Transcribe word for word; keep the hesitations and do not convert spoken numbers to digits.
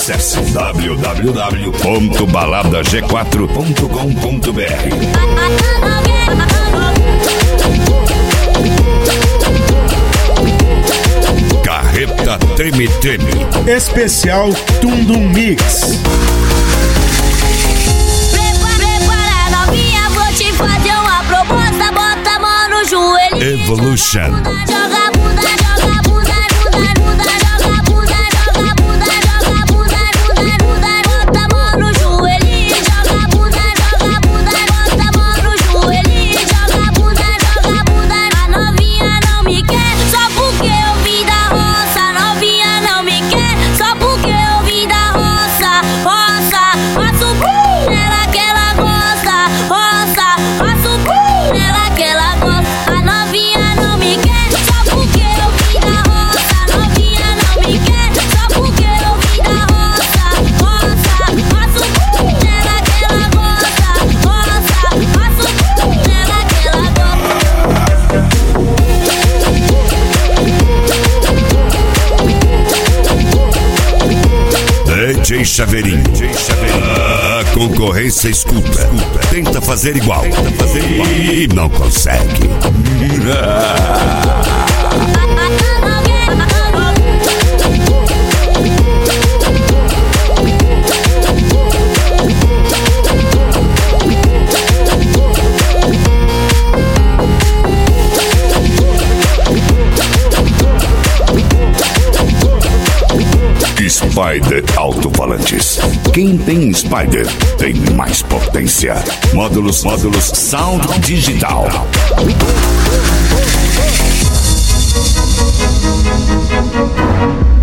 Acesse w w w ponto balada g quatro ponto com ponto b r. Carreta Treme Treme especial Tundum Mix. Prepara, novinha, vou te fazer uma proposta. Bota a mão no joelho. Evolution. Joga bunda, joga bunda, bunda, bunda, joga bunda, joga bunda, joga bunda, bunda, bunda. Bota a mão no joelho, joga bunda, joga bunda, bota a mão no joelho, joga bunda, joga bunda. A novinha não me quer só porque eu vim da roça. A novinha não me quer só porque eu vim da roça. Roça, faço bum nela que ela gosta. Roça, faço bum nela que ela gosta. A novinha não me quer só porque eu vim da roça. A novinha não me quer só porque eu vim da roça. Roça, faço bum nela que ela gosta. Roça, faço bum nela que ela gosta. D J Chaveirinho. A concorrência escuta. Tenta fazer igual. Tenta fazer igual. E não consegue. Spider Alto-Falantes. Quem tem Spider tem mais potência. Módulos, módulos Sound Digital.